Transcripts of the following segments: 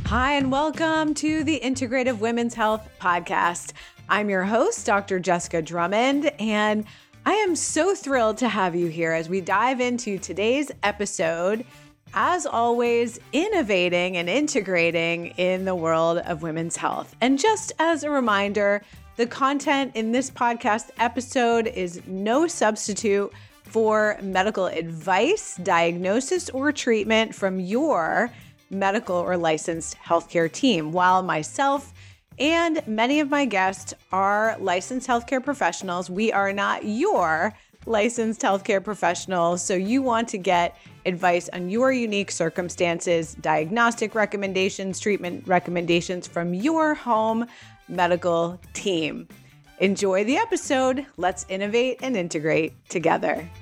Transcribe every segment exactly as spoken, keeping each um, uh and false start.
Hi, and welcome to the Integrative Women's Health Podcast. I'm your host, Doctor Jessica Drummond, and I am so thrilled to have you here as we dive into today's episode. As always, innovating and integrating in the world of women's health. And just as a reminder, the content in this podcast episode is no substitute for medical advice, diagnosis, or treatment from your medical or licensed healthcare team. While myself and many of my guests are licensed healthcare professionals, we are not your licensed healthcare professionals. So you want to get advice on your unique circumstances, diagnostic recommendations, treatment recommendations from your home medical team. Enjoy the episode. Let's innovate and integrate together.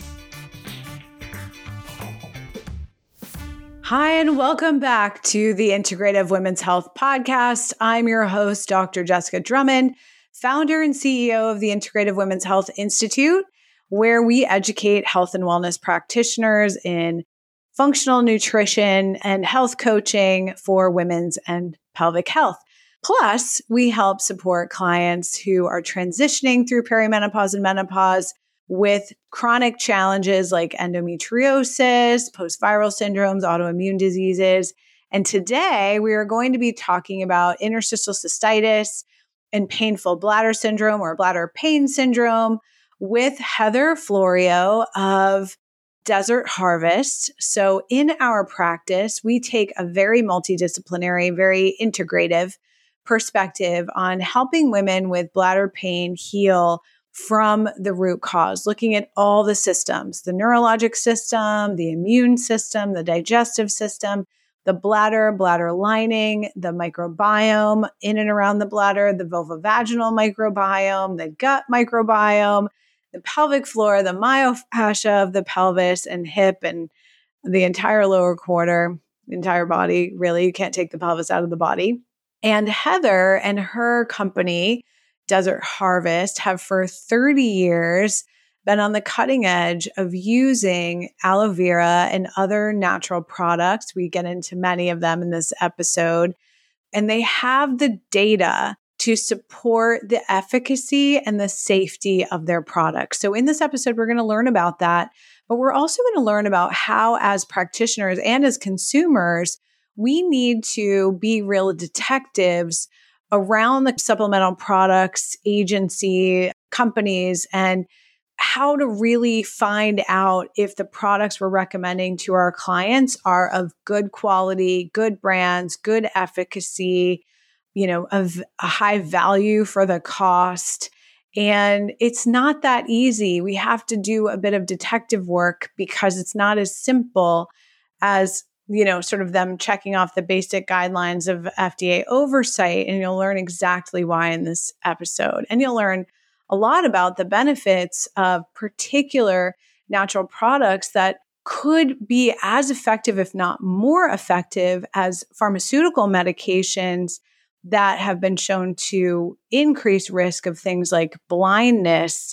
Hi, and welcome back to the Integrative Women's Health Podcast. I'm your host, Doctor Jessica Drummond, founder and C E O of the Integrative Women's Health Institute, where we educate health and wellness practitioners in functional nutrition and health coaching for women's and pelvic health. Plus, we help support clients who are transitioning through perimenopause and menopause with chronic challenges like endometriosis, post-viral syndromes, autoimmune diseases. And today we are going to be talking about interstitial cystitis and painful bladder syndrome or bladder pain syndrome with Heather Florio of Desert Harvest. So in our practice, we take a very multidisciplinary, very integrative perspective on helping women with bladder pain heal from the root cause, looking at all the systems, the neurologic system, the immune system, the digestive system, the bladder, bladder lining, the microbiome in and around the bladder, the vulvovaginal microbiome, the gut microbiome, the pelvic floor, the myofascia of the pelvis and hip and the entire lower quarter, the entire body. Really, you can't take the pelvis out of the body. And Heather and her company, Desert Harvest, have for thirty years been on the cutting edge of using aloe vera and other natural products. We get into many of them in this episode. And they have the data to support the efficacy and the safety of their products. So in this episode, we're going to learn about that. But we're also going to learn about how, as practitioners and as consumers, we need to be real detectives around the supplemental products, agency, companies, and how to really find out if the products we're recommending to our clients are of good quality, good brands, good efficacy, you know, of a high value for the cost. And it's not that easy. We have to do a bit of detective work because it's not as simple as, you know, sort of them checking off the basic guidelines of F D A oversight. And you'll learn exactly why in this episode. And you'll learn a lot about the benefits of particular natural products that could be as effective, if not more effective, as pharmaceutical medications that have been shown to increase risk of things like blindness.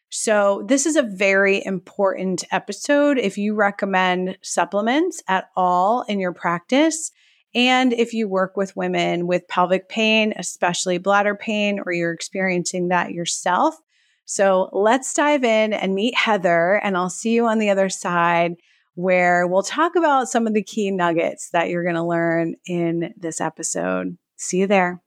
So this is a very important episode if you recommend supplements at all in your practice, and if you work with women with pelvic pain, especially bladder pain, or you're experiencing that yourself. So let's dive in and meet Heather, and I'll see you on the other side where we'll talk about some of the key nuggets that you're going to learn in this episode. See you there.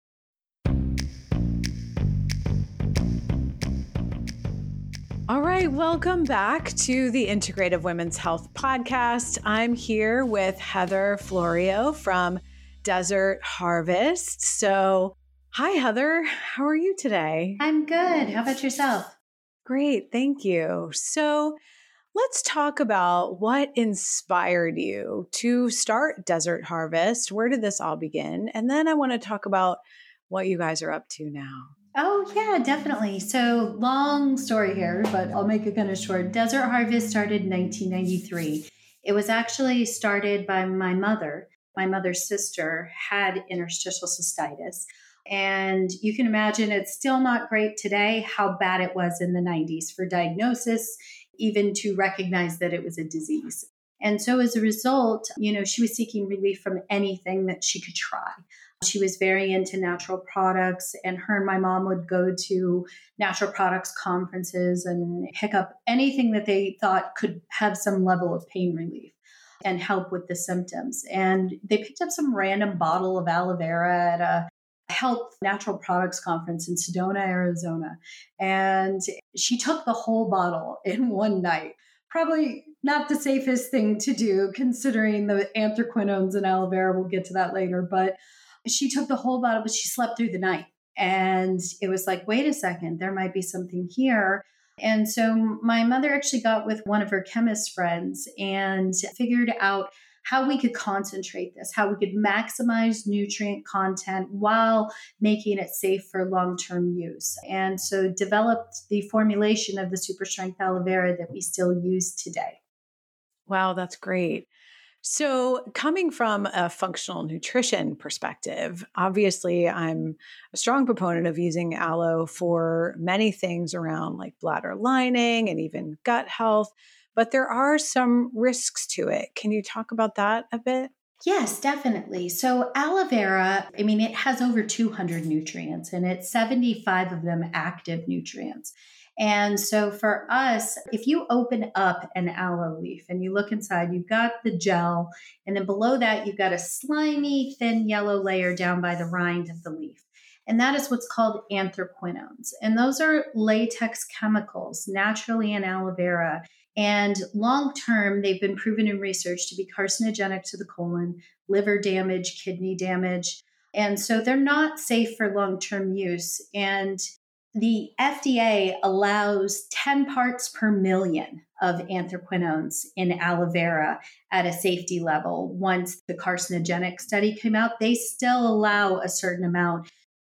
All right, welcome back to the Integrative Women's Health Podcast. I'm here with Heather Florio from Desert Harvest. So, hi, Heather. How are you today? I'm good. How about yourself? Great, thank you. So, let's talk about what inspired you to start Desert Harvest. Where did this all begin? And then I want to talk about what you guys are up to now. Oh, yeah, definitely. So long story here, but I'll make it kind of short. Desert Harvest started in nineteen ninety-three. It was actually started by my mother. My mother's sister had interstitial cystitis. And you can imagine it's still not great today how bad it was in the nineties for diagnosis, even to recognize that it was a disease. And so as a result, you know, she was seeking relief from anything that she could try. She was very into natural products, and her and my mom would go to natural products conferences and pick up anything that they thought could have some level of pain relief and help with the symptoms. And they picked up some random bottle of aloe vera at a health natural products conference in Sedona, Arizona. And she took the whole bottle in one night. Probably not the safest thing to do considering the anthraquinones and aloe vera. We'll get to that later. But she took the whole bottle, but she slept through the night. And it was like, wait a second, there might be something here. And so my mother actually got with one of her chemist friends and figured out how we could concentrate this, how we could maximize nutrient content while making it safe for long-term use. And so developed the formulation of the super strength aloe vera that we still use today. Wow, that's great. So coming from a functional nutrition perspective, obviously I'm a strong proponent of using aloe for many things around like bladder lining and even gut health, but there are some risks to it. Can you talk about that a bit? Yes, definitely. So aloe vera, I mean, it has over two hundred nutrients and it's seventy-five of them active nutrients. And so for us, if you open up an aloe leaf and you look inside, you've got the gel, and then below that, you've got a slimy, thin yellow layer down by the rind of the leaf. And that is what's called anthraquinones. And those are latex chemicals naturally in aloe vera. And long term, they've been proven in research to be carcinogenic to the colon, liver damage, kidney damage. And so they're not safe for long term use. And the F D A allows ten parts per million of anthraquinones in aloe vera at a safety level. Once the carcinogenic study came out, they still allow a certain amount.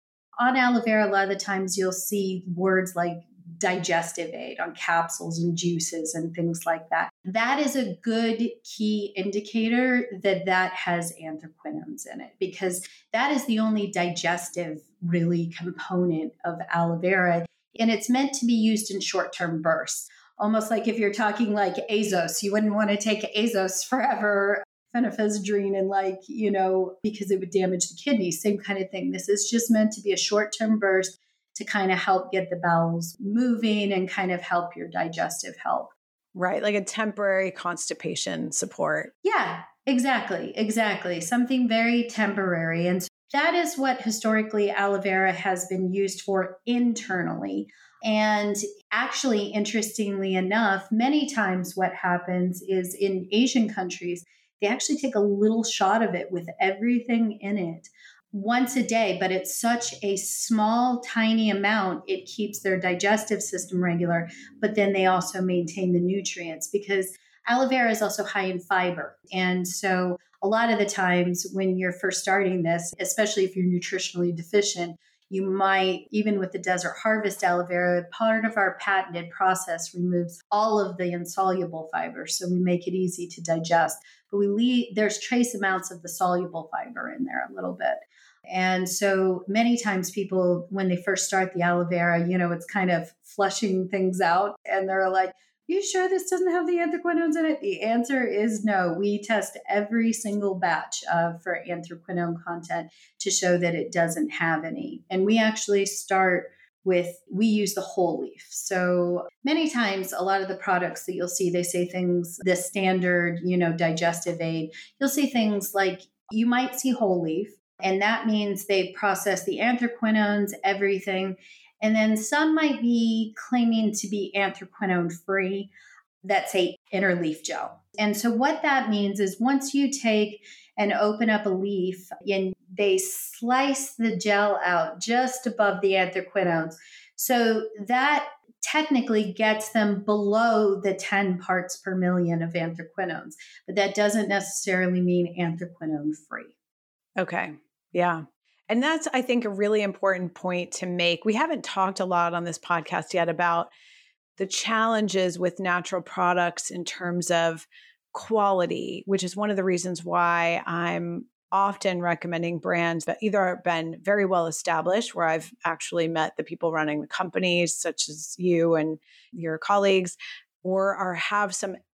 On aloe vera, a lot of the times you'll see words like digestive aid on capsules and juices and things like that. That is a good key indicator that that has anthraquinones in it, because that is the only digestive really component of aloe vera. And it's meant to be used in short-term bursts. Almost like if you're talking like Azos, you wouldn't want to take Azos forever, phenylphysdrine, and like, you know, because it would damage the kidney. Same kind of thing. This is just meant to be a short-term burst to kind of help get the bowels moving and kind of help your digestive health. Right. Like a temporary constipation support. Yeah, exactly. Exactly. Something very temporary. And so that is what historically aloe vera has been used for internally. And actually, interestingly enough, many times what happens is in Asian countries, they actually take a little shot of it with everything in it once a day, but it's such a small, tiny amount, it keeps their digestive system regular, but then they also maintain the nutrients because aloe vera is also high in fiber. And so a lot of the times when you're first starting this, especially if you're nutritionally deficient, you might, even with the Desert Harvest aloe vera, part of our patented process removes all of the insoluble fibers. So we make it easy to digest, but we leave, there's trace amounts of the soluble fiber in there a little bit. And so many times people, when they first start the aloe vera, you know, it's kind of flushing things out and they're like, you sure this doesn't have the anthraquinones in it? The answer is no. We test every single batch uh, for anthraquinone content to show that it doesn't have any. And we actually start with, we use the whole leaf. So many times, a lot of the products that you'll see, they say things, the standard, you know, digestive aid, you'll see things like, you might see whole leaf, and that means they process the anthraquinones, everything. And then some might be claiming to be anthraquinone free. That's a inner leaf gel. And so what that means is once you take and open up a leaf and they slice the gel out just above the anthraquinones. So that technically gets them below the ten parts per million of anthraquinones, but that doesn't necessarily mean anthraquinone free. Okay. Yeah. And that's, I think, a really important point to make. We haven't talked a lot on this podcast yet about the challenges with natural products in terms of quality, which is one of the reasons why I'm often recommending brands that either have been very well established, where I've actually met the people running the companies, such as you and your colleagues, or are have some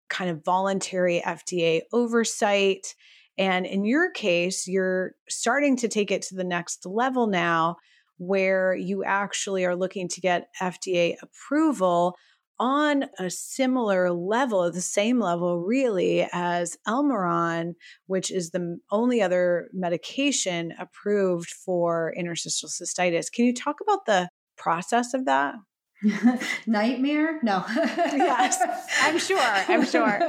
kind of voluntary F D A oversight. And in your case, you're starting to take it to the next level now, where you actually are looking to get F D A approval on a similar level, the same level really as Elmiron, which is the only other medication approved for interstitial cystitis. Can you talk about the process of that? Nightmare? No. Yes, I'm sure. I'm sure.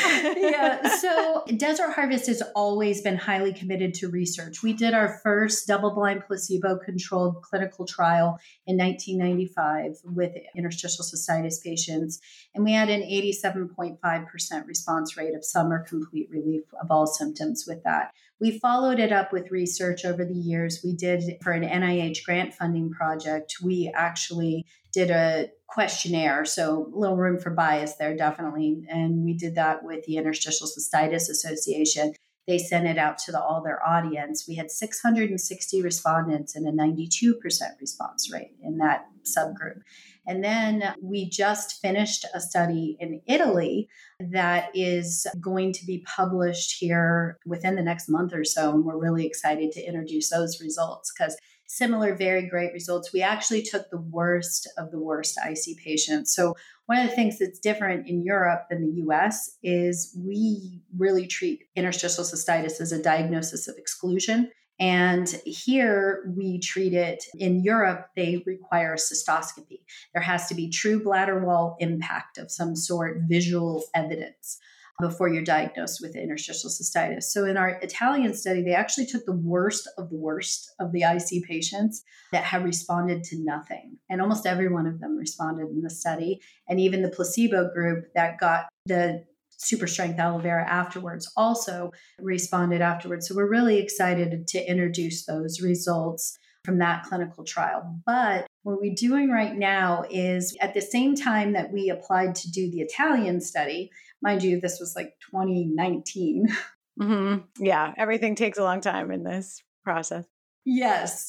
Yeah. So Desert Harvest has always been highly committed to research. We did our first double-blind placebo-controlled clinical trial in nineteen ninety-five with interstitial cystitis patients, and we had an eighty-seven point five percent response rate of some or complete relief of all symptoms with that. We followed it up with research over the years. We did for an N I H grant funding project. We actually did a questionnaire, so a little room for bias there, definitely. And we did that with the Interstitial Cystitis Association. They sent it out to the, all their audience. We had six hundred sixty respondents and a ninety-two percent response rate in that subgroup. And then we just finished a study in Italy that is going to be published here within the next month or so. And we're really excited to introduce those results because similar, very great results. We actually took the worst of the worst I C patients. So one of the things that's different in Europe than the U S is we really treat interstitial cystitis as a diagnosis of exclusion. And here we treat it, in Europe, they require a cystoscopy. There has to be true bladder wall impact of some sort, visual evidence, before you're diagnosed with interstitial cystitis. So in our Italian study, they actually took the worst of the worst of the I C patients that have responded to nothing. And almost every one of them responded in the study. And even the placebo group that got the super strength aloe vera afterwards also responded afterwards. So we're really excited to introduce those results from that clinical trial. But what we're doing right now is at the same time that we applied to do the Italian study, mind you, this was like twenty nineteen. Mm-hmm. Yeah, everything takes a long time in this process. Yes,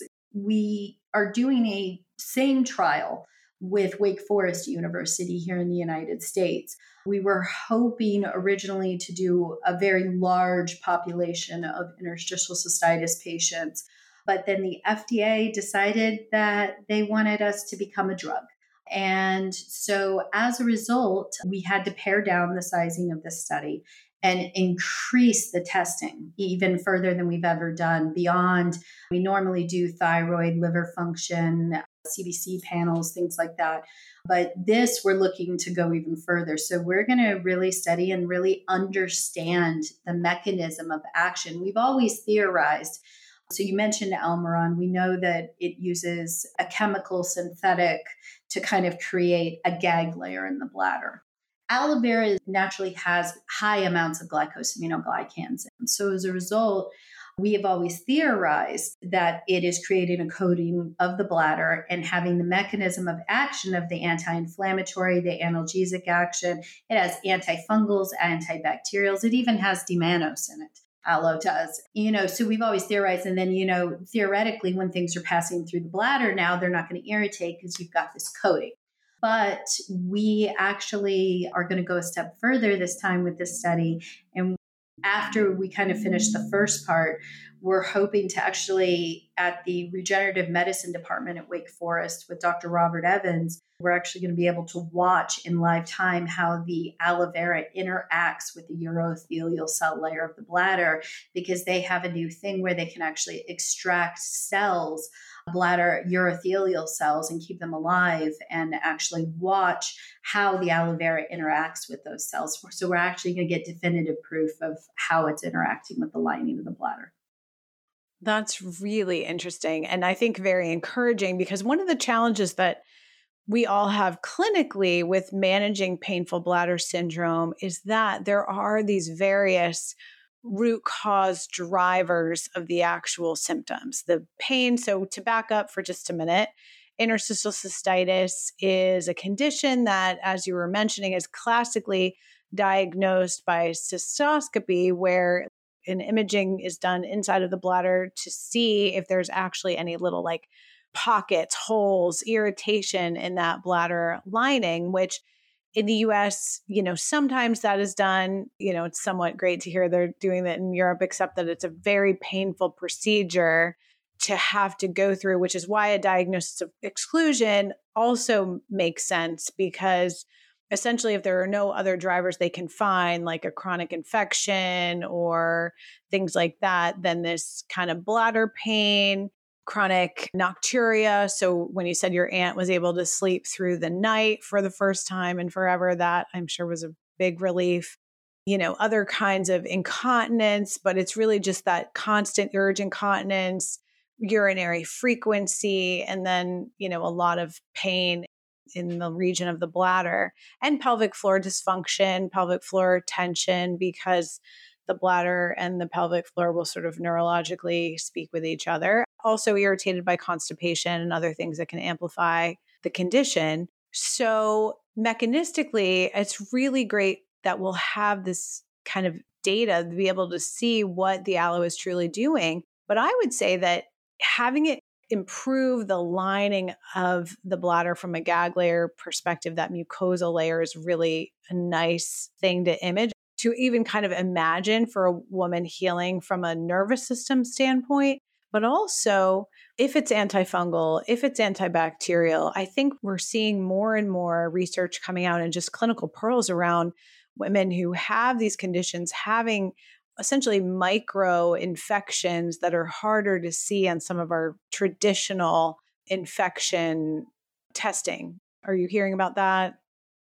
we are doing a same trial with Wake Forest University here in the United States. We were hoping originally to do a very large population of interstitial cystitis patients, but then the F D A decided that they wanted us to become a drug. And so as a result, we had to pare down the sizing of the study and increase the testing even further than we've ever done beyond. We normally do thyroid, liver function, C B C panels, things like that. But this, we're looking to go even further. So we're going to really study and really understand the mechanism of action. We've always theorized. So you mentioned Elmiron. We know that it uses a chemical synthetic to kind of create a gag layer in the bladder. Aloe vera naturally has high amounts of glycosaminoglycans. And so as a result, we have always theorized that it is creating a coating of the bladder and having the mechanism of action of the anti-inflammatory, the analgesic action. It has antifungals, antibacterials. It even has D-mannose in it. Aloe does. You know, so we've always theorized. And then, you know, theoretically, when things are passing through the bladder now, they're not going to irritate because you've got this coating. But we actually are going to go a step further this time with this study. And after we kind of finish the first part, we're hoping to actually, at the regenerative medicine department at Wake Forest with Doctor Robert Evans, we're actually going to be able to watch in live time how the aloe vera interacts with the urothelial cell layer of the bladder, because they have a new thing where they can actually extract cells, bladder urothelial cells, and keep them alive and actually watch how the aloe vera interacts with those cells. So we're actually going to get definitive proof of how it's interacting with the lining of the bladder. That's really interesting. And I think very encouraging, because one of the challenges that we all have clinically with managing painful bladder syndrome is that there are these various root cause drivers of the actual symptoms, the pain. So to back up for just a minute, interstitial cystitis is a condition that, as you were mentioning, is classically diagnosed by cystoscopy, where an imaging is done inside of the bladder to see if there's actually any little like pockets, holes, irritation in that bladder lining, which In the U S, you know, sometimes that is done. You know, it's somewhat great to hear they're doing that in Europe, except that it's a very painful procedure to have to go through, which is why a diagnosis of exclusion also makes sense, because essentially if there are no other drivers they can find, like a chronic infection or things like that, then this kind of bladder pain, chronic nocturia. So when you said your aunt was able to sleep through the night for the first time in forever, that I'm sure was a big relief. You know, other kinds of incontinence, but it's really just that constant urge incontinence, urinary frequency, and then, you know, a lot of pain in the region of the bladder, and pelvic floor dysfunction, pelvic floor tension, because the bladder and the pelvic floor will sort of neurologically speak with each other. Also irritated by constipation and other things that can amplify the condition. So mechanistically, it's really great that we'll have this kind of data to be able to see what the aloe is truly doing. But I would say that having it improve the lining of the bladder from a gag layer perspective, that mucosal layer, is really a nice thing to image, to even kind of imagine for a woman healing from a nervous system standpoint. But also, if it's antifungal, if it's antibacterial, I think we're seeing more and more research coming out and just clinical pearls around women who have these conditions having essentially micro infections that are harder to see on some of our traditional infection testing. Are you hearing about that?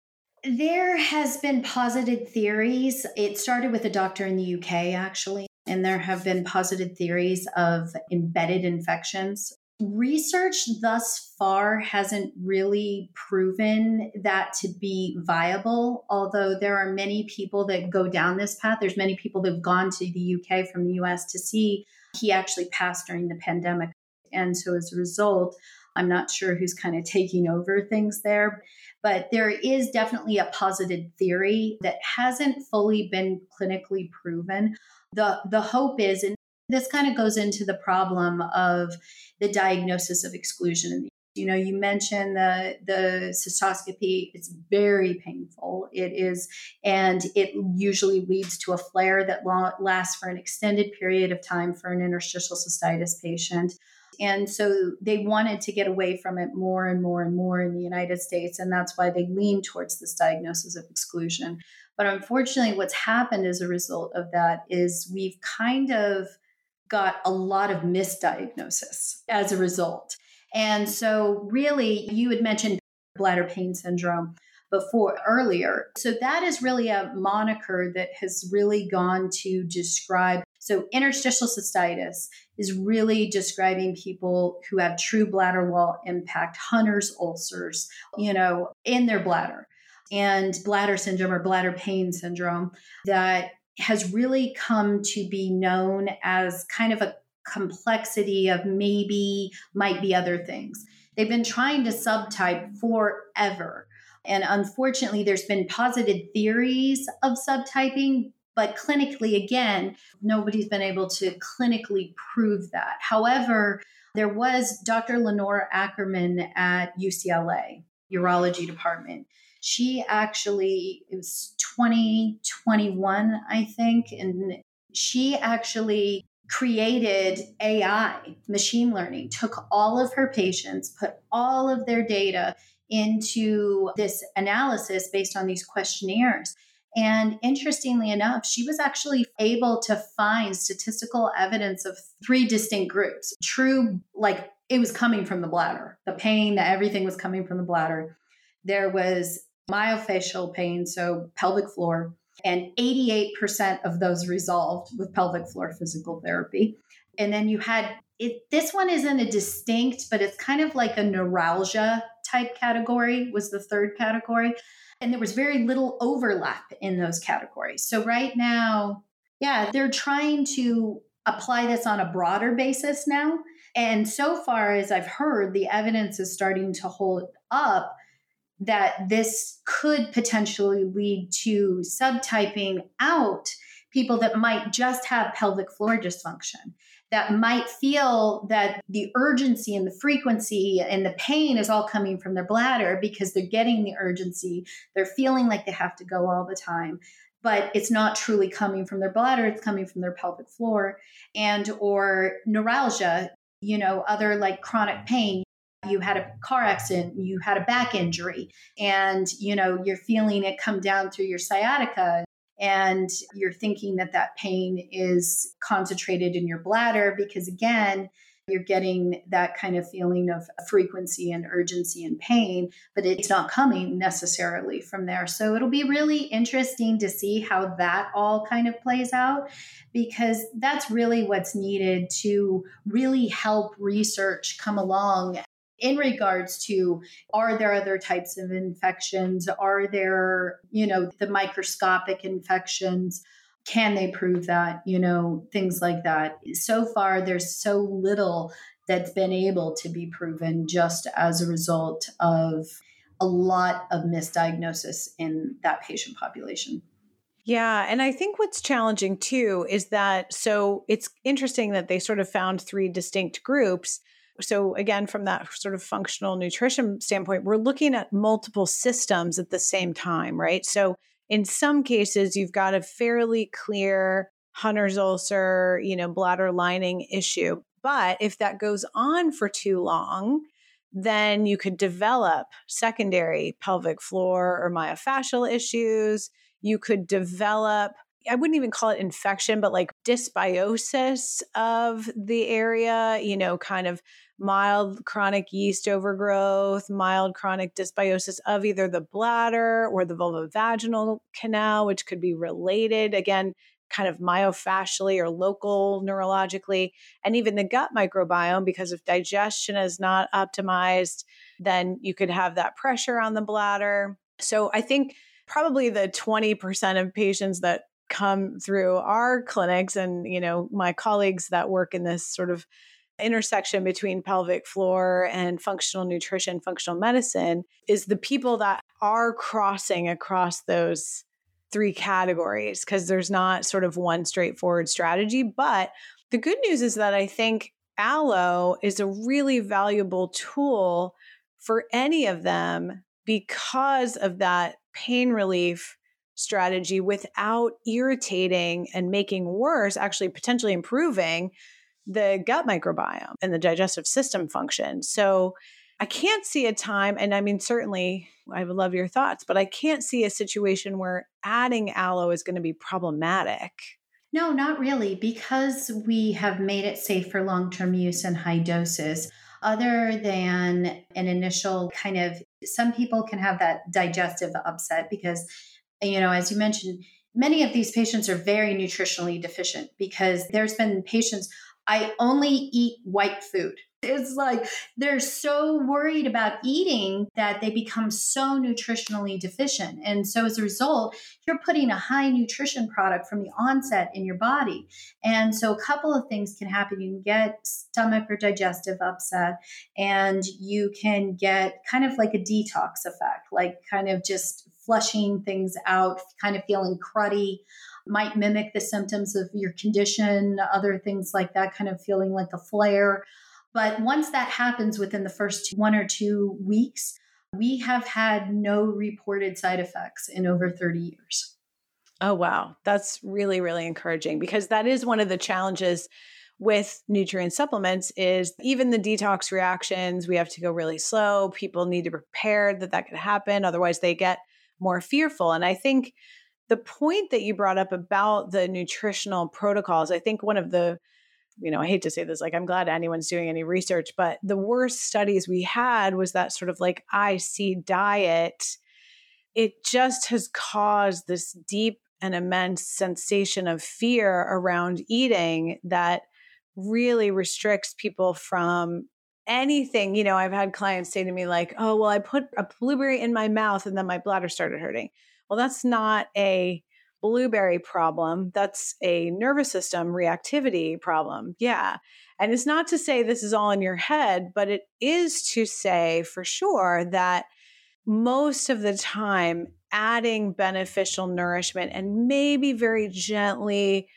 There has been posited theories. It started with a doctor in the U K, actually, and there have been posited theories of embedded infections. Research thus far hasn't really proven that to be viable, although there are many people that go down this path. There's many people that have gone to the U K from the U S to see. He actually passed during the pandemic. And so as a result, I'm not sure who's kind of taking over things there. But there is definitely a posited theory that hasn't fully been clinically proven. The, the hope is, and this kind of goes into the problem of the diagnosis of exclusion. You know, you mentioned the, the cystoscopy. It's very painful. It is, and it usually leads to a flare that lasts for an extended period of time for an interstitial cystitis patient. And so they wanted to get away from it more and more and more in the United States. And that's why they lean towards this diagnosis of exclusion. But unfortunately, what's happened as a result of that is we've kind of got a lot of misdiagnosis as a result. And so really, you had mentioned bladder pain syndrome before earlier. So that is really a moniker that has really gone to describe. So interstitial cystitis is really describing people who have true bladder wall impact, Hunner's ulcers, you know, in their bladder, and bladder syndrome or bladder pain syndrome that has really come to be known as kind of a complexity of maybe might be other things. They've been trying to subtype forever. And unfortunately, there's been posited theories of subtyping, but clinically, again, nobody's been able to clinically prove that. However, there was Doctor Lenora Ackerman at U C L A, urology department. She actually, it was twenty twenty-one, I think, and she actually created A I, machine learning, took all of her patients, put all of their data into this analysis based on these questionnaires. And interestingly enough, she was actually able to find statistical evidence of three distinct groups. True, like it was coming from the bladder, the pain, that everything was coming from the bladder. There was myofascial pain, so pelvic floor, and eighty-eight percent of those resolved with pelvic floor physical therapy. And then you had it. This one isn't a distinct, but it's kind of like a neuralgia type category was the third category. And there was very little overlap in those categories. So right now, yeah, they're trying to apply this on a broader basis now. And so far as I've heard, the evidence is starting to hold up that this could potentially lead to subtyping out people that might just have pelvic floor dysfunction, that might feel that the urgency and the frequency and the pain is all coming from their bladder because they're getting the urgency. They're feeling like they have to go all the time, but it's not truly coming from their bladder. It's coming from their pelvic floor. And or neuralgia, you know, other like chronic pain. You had a car accident, you had a back injury, and, you know, you're feeling it come down through your sciatica, and you're thinking that that pain is concentrated in your bladder because, again, you're getting that kind of feeling of frequency and urgency and pain, but it's not coming necessarily from there. So it'll be really interesting to see how that all kind of plays out, because that's really what's needed to really help research come along in regards to, are there other types of infections? Are there, you know, the microscopic infections? Can they prove that? You know, things like that. So far, there's so little that's been able to be proven just as a result of a lot of misdiagnosis in that patient population. Yeah. And I think what's challenging too is that, so it's interesting that they sort of found three distinct groups. So again, from that sort of functional nutrition standpoint, we're looking at multiple systems at the same time, right? So in some cases, you've got a fairly clear Hunner's ulcer, you know, bladder lining issue. But if that goes on for too long, then you could develop secondary pelvic floor or myofascial issues. You could develop, I wouldn't even call it infection, but like dysbiosis of the area, you know, kind of mild chronic yeast overgrowth, mild chronic dysbiosis of either the bladder or the vulvovaginal canal, which could be related, again, kind of myofascially or local neurologically, and even the gut microbiome, because if digestion is not optimized, then you could have that pressure on the bladder. So I think probably the twenty percent of patients that come through our clinics and, you know, my colleagues that work in this sort of intersection between pelvic floor and functional nutrition, functional medicine, is the people that are crossing across those three categories, because there's not sort of one straightforward strategy. But the good news is that I think Allo is a really valuable tool for any of them because of that pain relief strategy without irritating and making worse, actually potentially improving the gut microbiome and the digestive system function. So I can't see a time, and I mean, certainly I would love your thoughts, but I can't see a situation where adding Allo is going to be problematic. No, not really, because we have made it safe for long-term use in high doses. Other than an initial kind of, some people can have that digestive upset because, you know, as you mentioned, many of these patients are very nutritionally deficient because there's been patients, I only eat white food. It's like they're so worried about eating that they become so nutritionally deficient. And so as a result, you're putting a high nutrition product from the onset in your body. And so a couple of things can happen. You can get stomach or digestive upset, and you can get kind of like a detox effect, like kind of just flushing things out, kind of feeling cruddy. Might mimic the symptoms of your condition, other things like that, kind of feeling like a flare. But once that happens within the first one or two weeks, we have had no reported side effects in over thirty years. Oh, wow. That's really, really encouraging, because that is one of the challenges with nutrient supplements is even the detox reactions, we have to go really slow. People need to be prepared that that could happen. Otherwise, they get more fearful. And I think the point that you brought up about the nutritional protocols, I think one of the, you know, I hate to say this, like, I'm glad anyone's doing any research, but the worst studies we had was that sort of like I C diet. It just has caused this deep and immense sensation of fear around eating that really restricts people from anything. You know, I've had clients say to me like, oh, well, I put a blueberry in my mouth and then my bladder started hurting. Well, that's not a blueberry problem. That's a nervous system reactivity problem. Yeah. And it's not to say this is all in your head, but it is to say for sure that most of the time, adding beneficial nourishment and maybe very gently,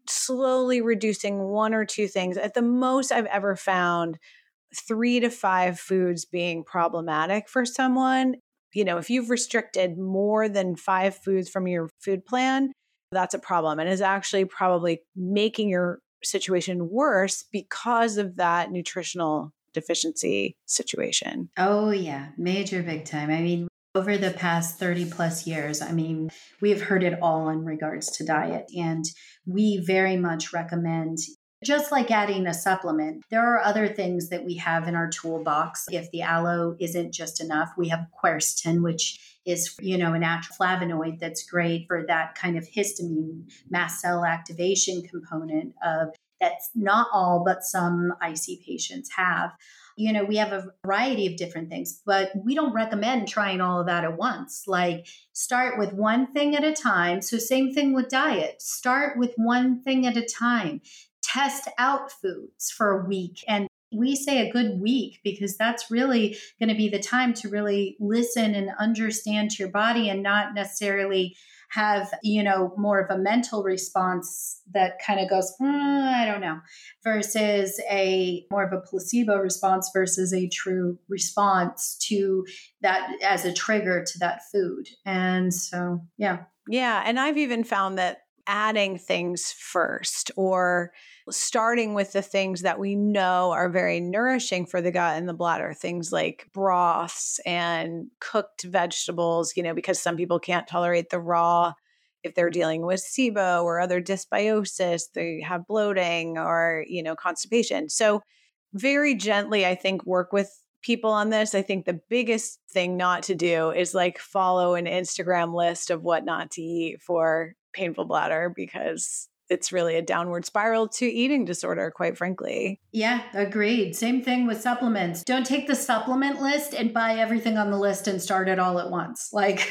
slowly reducing one or two things. At the most, I've ever found three to five foods being problematic for someone. You know, if you've restricted more than five foods from your food plan, that's a problem and is actually probably making your situation worse because of that nutritional deficiency situation. Oh, yeah. Major big time. I mean, over the past thirty plus years, I mean, we've heard it all in regards to diet. And we very much recommend, just like adding a supplement, there are other things that we have in our toolbox. If the aloe isn't just enough, we have quercetin, which is, you know, a natural flavonoid that's great for that kind of histamine mast cell activation component of that's not all, but some I C patients have. You know, we have a variety of different things, but we don't recommend trying all of that at once. Like start with one thing at a time. So same thing with diet. Start with one thing at a time. Test out foods for a week. And we say a good week because that's really going to be the time to really listen and understand your body and not necessarily have, you know, more of a mental response that kind of goes, mm, I don't know, versus a more of a placebo response versus a true response to that as a trigger to that food. And so, yeah. Yeah. And I've even found that adding things first or starting with the things that we know are very nourishing for the gut and the bladder, things like broths and cooked vegetables, you know, because some people can't tolerate the raw if they're dealing with SIBO or other dysbiosis, they have bloating or, you know, constipation. So very gently, I think, work with people on this. I think the biggest thing not to do is like follow an Instagram list of what not to eat for painful bladder because it's really a downward spiral to eating disorder, quite frankly. Yeah, agreed. Same thing with supplements. Don't take the supplement list and buy everything on the list and start it all at once. Like,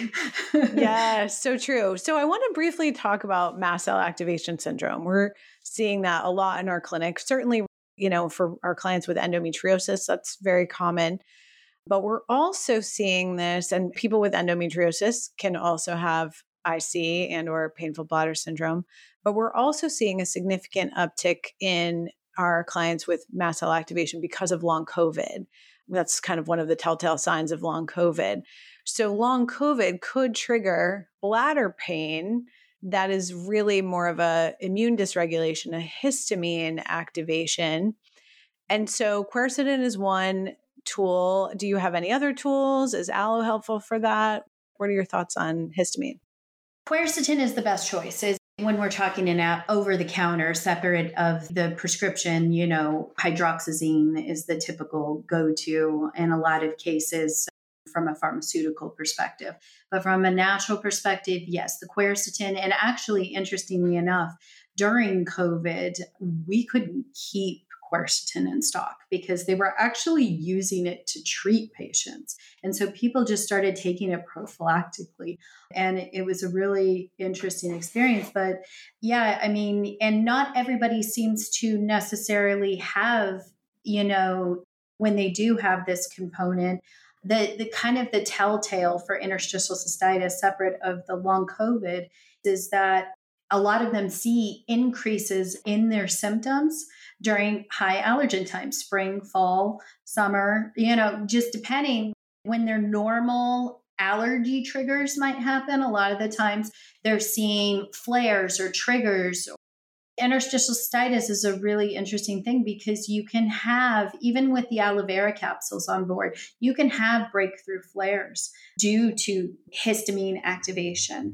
yeah, so true. So I want to briefly talk about mast cell activation syndrome. We're seeing that a lot in our clinic. Certainly, you know, for our clients with endometriosis, that's very common. But we're also seeing this, and people with endometriosis can also have I C and or painful bladder syndrome. But we're also seeing a significant uptick in our clients with mast cell activation because of long COVID. That's kind of one of the telltale signs of long COVID. So long COVID could trigger bladder pain that is really more of a immune dysregulation, a histamine activation. And so quercetin is one tool. Do you have any other tools? Is aloe helpful for that? What are your thoughts on histamine? Quercetin is the best choice. Is when we're talking an over the counter, separate of the prescription, you know, hydroxyzine is the typical go-to in a lot of cases from a pharmaceutical perspective. But from a natural perspective, yes, the quercetin. And actually, interestingly enough, during COVID, we couldn't keep quercetin in stock because they were actually using it to treat patients. And so people just started taking it prophylactically. And it was a really interesting experience. But yeah, I mean, and not everybody seems to necessarily have, you know, when they do have this component, the, the kind of the telltale for interstitial cystitis, separate of the long COVID, is that a lot of them see increases in their symptoms during high allergen times, spring, fall, summer, you know, just depending when their normal allergy triggers might happen. A lot of the times they're seeing flares or triggers. Interstitial cystitis is a really interesting thing because you can have, even with the aloe vera capsules on board, you can have breakthrough flares due to histamine activation.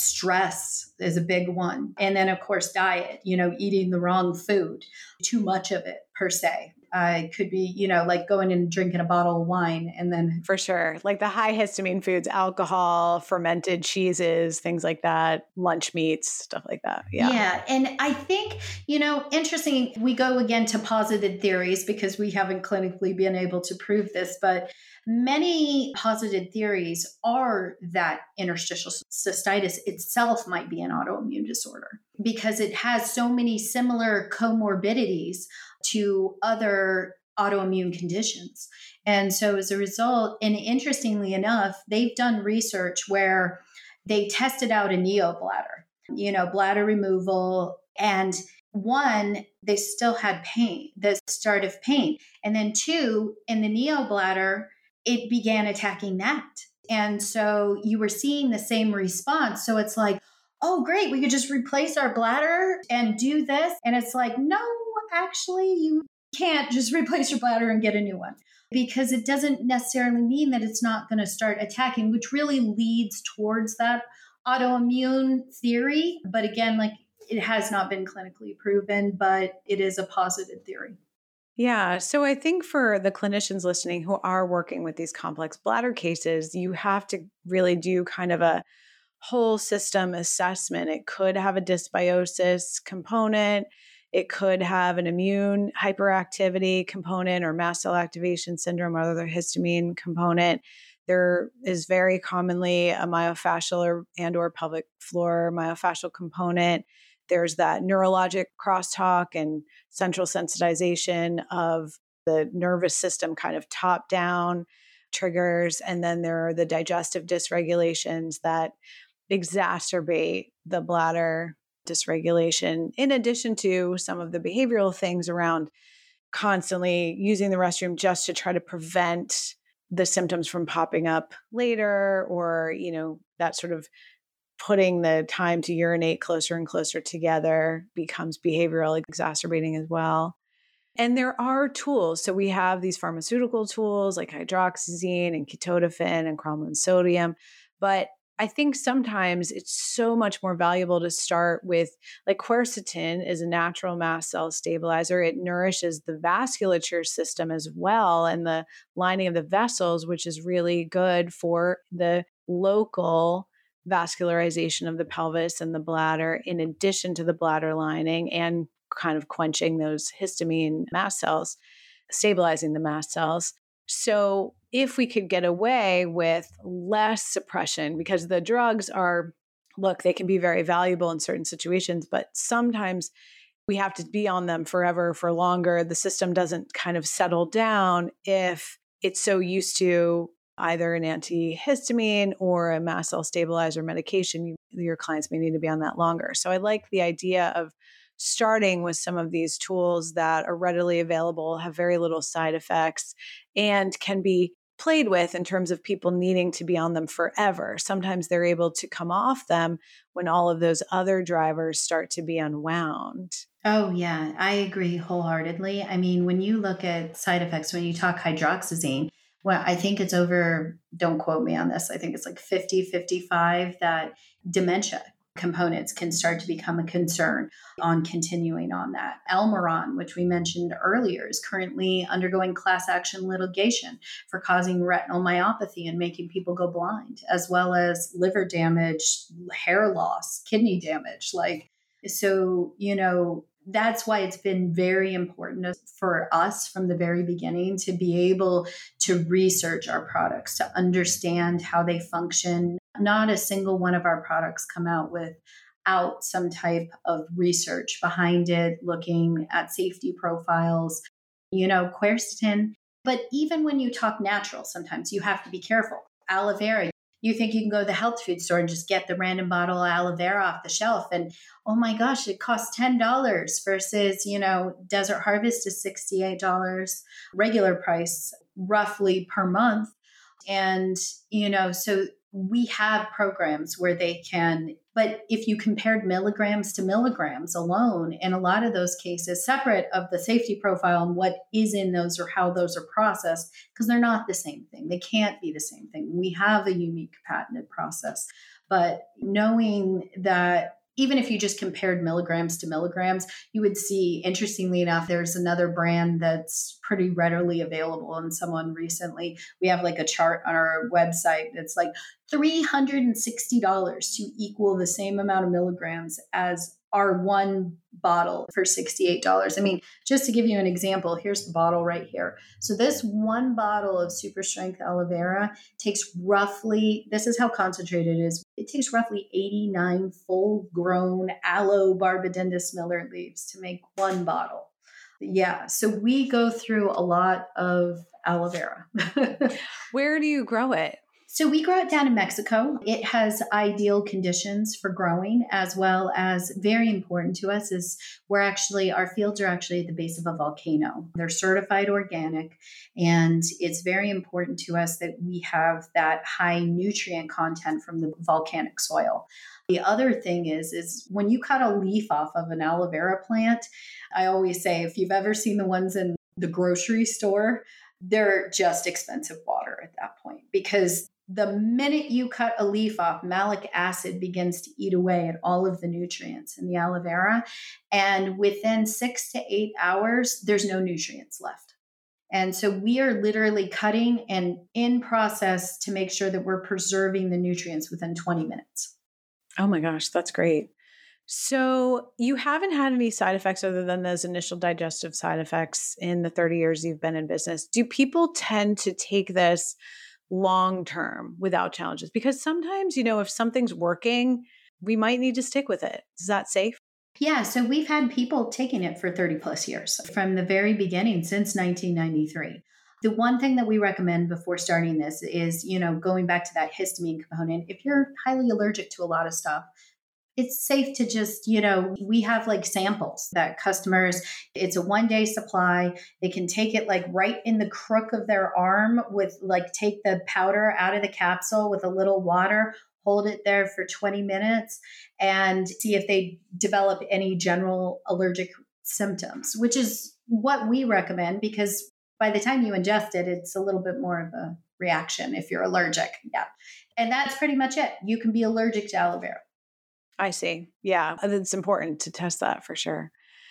Stress is a big one. And then, of course, diet, you know, eating the wrong food, too much of it per se. Uh, it could be, you know, like going and drinking a bottle of wine and then. For sure. Like the high histamine foods, alcohol, fermented cheeses, things like that, lunch meats, stuff like that. Yeah. Yeah. And I think, you know, interesting, we go again to posited theories because we haven't clinically been able to prove this, but many posited theories are that interstitial cystitis itself might be an autoimmune disorder because it has so many similar comorbidities to other autoimmune conditions. And so as a result, and interestingly enough, they've done research where they tested out a neobladder, you know, bladder removal. And one, they still had pain, the start of pain. And then two, in the neobladder, it began attacking that. And so you were seeing the same response. So it's like, oh, great, we could just replace our bladder and do this. And it's like, no, actually, you can't just replace your bladder and get a new one, because it doesn't necessarily mean that it's not going to start attacking, which really leads towards that autoimmune theory. But again, like, it has not been clinically proven, but it is a positive theory. Yeah. So I think for the clinicians listening who are working with these complex bladder cases, you have to really do kind of a whole system assessment. It could have a dysbiosis component. It could have an immune hyperactivity component or mast cell activation syndrome or other histamine component. There is very commonly a myofascial or, and or pelvic floor myofascial component. There's that neurologic crosstalk and central sensitization of the nervous system, kind of top down triggers. And then there are the digestive dysregulations that exacerbate the bladder dysregulation, in addition to some of the behavioral things around constantly using the restroom just to try to prevent the symptoms from popping up later, or, you know, that sort of putting the time to urinate closer and closer together becomes behavioral exacerbating as well. And there are tools. So we have these pharmaceutical tools like hydroxyzine and ketotifen and cromolyn sodium. But I think sometimes it's so much more valuable to start with, like, quercetin is a natural mast cell stabilizer. It nourishes the vasculature system as well and the lining of the vessels, which is really good for the local vascularization of the pelvis and the bladder, in addition to the bladder lining and kind of quenching those histamine mast cells, stabilizing the mast cells. So if we could get away with less suppression, because the drugs are, look, they can be very valuable in certain situations, but sometimes we have to be on them forever, for longer. The system doesn't kind of settle down if it's so used to either an antihistamine or a mast cell stabilizer medication. You, your clients may need to be on that longer. So I like the idea of starting with some of these tools that are readily available, have very little side effects, and can be played with in terms of people needing to be on them forever. Sometimes they're able to come off them when all of those other drivers start to be unwound. Oh, yeah, I agree wholeheartedly. I mean, when you look at side effects, when you talk hydroxyzine, well, I think it's over, don't quote me on this, I think it's like fifty, fifty-five, that dementia components can start to become a concern on continuing on that. Elmiron, which we mentioned earlier, is currently undergoing class action litigation for causing retinal myopathy and making people go blind, as well as liver damage, hair loss, kidney damage. Like, so, you know, that's why it's been very important for us from the very beginning to be able to research our products, to understand how they function. Not a single one of our products come out without some type of research behind it, looking at safety profiles, you know, quercetin. But even when you talk natural, sometimes you have to be careful. Aloe vera. You think you can go to the health food store and just get the random bottle of aloe vera off the shelf. And oh my gosh, it costs ten dollars versus, you know, Desert Harvest is sixty-eight dollars, regular price roughly per month. And, you know, so we have programs where they can, but if you compared milligrams to milligrams alone, in a lot of those cases, separate of the safety profile and what is in those or how those are processed, because they're not the same thing. They can't be the same thing. We have a unique patented process, but knowing that even if you just compared milligrams to milligrams, you would see, interestingly enough, there's another brand that's pretty readily available. And someone recently, we have like a chart on our website that's like three hundred sixty dollars to equal the same amount of milligrams as our one bottle for sixty-eight dollars. I mean, just to give you an example, here's the bottle right here. So this one bottle of super strength aloe vera takes roughly, this is how concentrated it is. It takes roughly eighty-nine full grown aloe Barbadendis Miller leaves to make one bottle. Yeah. So we go through a lot of aloe vera. Where do you grow it? So we grow it down in Mexico. It has ideal conditions for growing, as well as very important to us is we're actually, our fields are actually at the base of a volcano. They're certified organic, and it's very important to us that we have that high nutrient content from the volcanic soil. The other thing is, is when you cut a leaf off of an aloe vera plant, I always say, if you've ever seen the ones in the grocery store, they're just expensive water at that point, because the minute you cut a leaf off, malic acid begins to eat away at all of the nutrients in the aloe vera. And within six to eight hours, there's no nutrients left. And so we are literally cutting and in process to make sure that we're preserving the nutrients within twenty minutes. Oh my gosh, that's great. So you haven't had any side effects other than those initial digestive side effects in the thirty years you've been in business. Do people tend to take this long term without challenges? Because sometimes, you know, if something's working, we might need to stick with it. Is that safe? Yeah. So we've had people taking it for thirty plus years from the very beginning since nineteen ninety-three. The one thing that we recommend before starting this is, you know, going back to that histamine component. If you're highly allergic to a lot of stuff, it's safe to just, you know, we have like samples that customers, it's a one day supply. They can take it like right in the crook of their arm with like, take the powder out of the capsule with a little water, hold it there for twenty minutes and see if they develop any general allergic symptoms, which is what we recommend, because by the time you ingest it, it's a little bit more of a reaction if you're allergic. Yeah. And that's pretty much it. You can be allergic to aloe vera. I see. Yeah, it's important to test that for sure.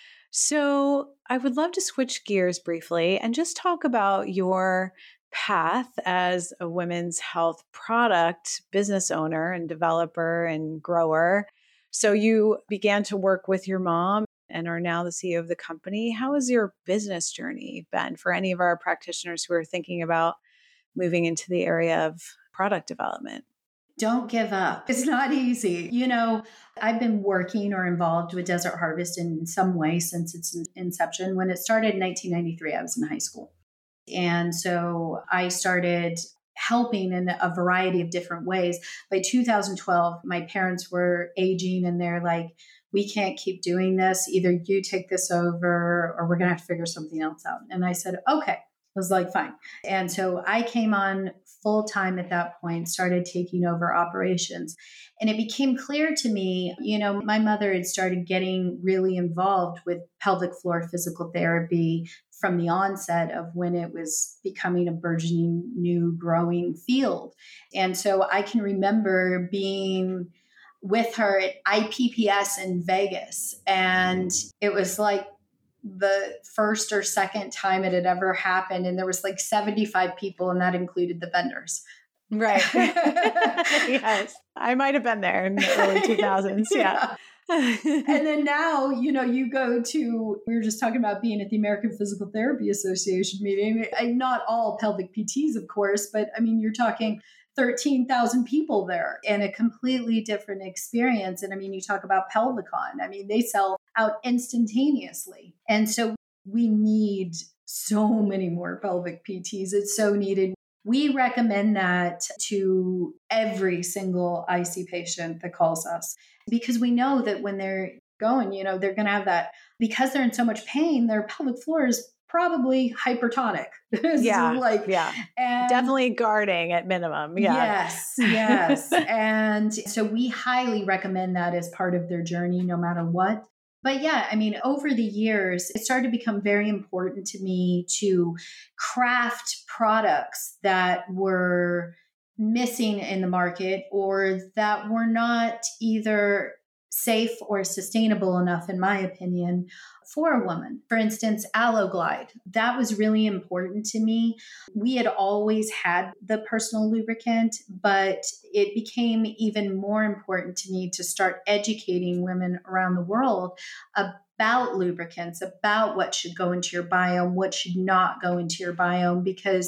So I would love to switch gears briefly and just talk about your path as a women's health product business owner and developer and grower. So you began to work with your mom and are now the C E O of the company. How has your business journey been for any of our practitioners who are thinking about moving into the area of product development? Don't give up. It's not easy. You know, I've been working or involved with Desert Harvest in some way since its inception. When it started in nineteen ninety-three, I was in high school. And so I started helping in a variety of different ways. By two thousand twelve, my parents were aging and they're like, we can't keep doing this. Either you take this over or we're going to have to figure something else out. And I said, okay. I was like, fine. And so I came on full time at that point, started taking over operations. And it became clear to me, you know, my mother had started getting really involved with pelvic floor physical therapy from the onset of when it was becoming a burgeoning, new, growing field. And so I can remember being with her at I P P S in Vegas. And it was like the first or second time it had ever happened. And there was like seventy-five people, and that included the vendors. Right. Yes. I might have been there in the early two thousands. Yeah. yeah. And then now, you know, you go to, we were just talking about being at the American Physical Therapy Association meeting. Not all pelvic P Ts, of course, but I mean, you're talking thirteen thousand people there and a completely different experience. And I mean, you talk about Pelvicon. I mean, they sell out instantaneously. And so we need so many more pelvic P Ts. It's so needed. We recommend that to every single I C patient that calls us, because we know that when they're going, you know, they're going to have that, because they're in so much pain, their pelvic floor is probably hypertonic. Yeah. like, yeah. And definitely guarding at minimum. Yeah. Yes. Yes. And so we highly recommend that as part of their journey, no matter what. But yeah, I mean, over the years, it started to become very important to me to craft products that were missing in the market or that were not either safe or sustainable enough, in my opinion, for a woman. For instance, AlloGlide. That was really important to me. We had always had the personal lubricant, but it became even more important to me to start educating women around the world about lubricants, about what should go into your biome, what should not go into your biome, because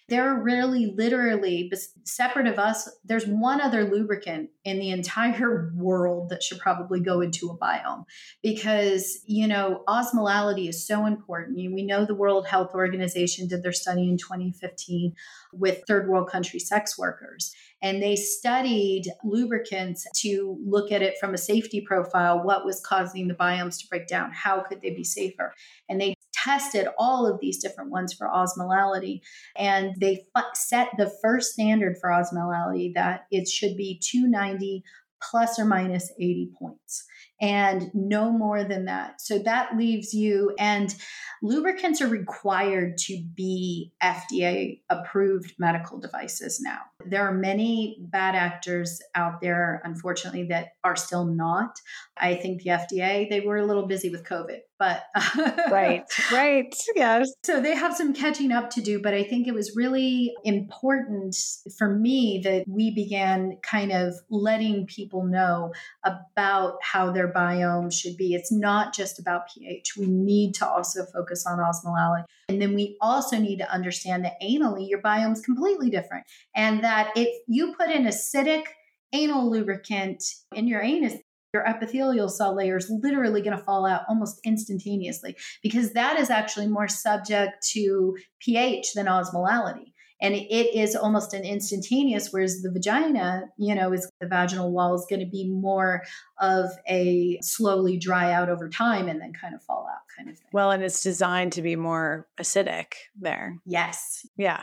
There are really literally, separate of us, there's one other lubricant in the entire world that should probably go into a biome because, you know, osmolality is so important. We know the World Health Organization did their study in twenty fifteen with third world country sex workers. And they studied lubricants to look at it from a safety profile, what was causing the biomes to break down, how could they be safer? And they tested all of these different ones for osmolality. And they set the first standard for osmolality that it should be two ninety plus or minus eighty points and no more than that. So that leaves you, and lubricants are required to be F D A approved medical devices now. There are many bad actors out there, unfortunately, that are still not. I think the F D A, they were a little busy with COVID, but. Right, right. Yes. So they have some catching up to do, but I think it was really important for me that we began kind of letting people know about how their biome should be. It's not just about pH. We need to also focus on osmolality. And then we also need to understand that anally, your biome is completely different. And that if you put an acidic anal lubricant in your anus, your epithelial cell layer is literally going to fall out almost instantaneously because that is actually more subject to pH than osmolality. And it is almost an instantaneous, whereas the vagina, you know, is the vaginal wall is going to be more of a slowly dry out over time and then kind of fall out kind of thing. Well, and it's designed to be more acidic there. Yes. Yeah.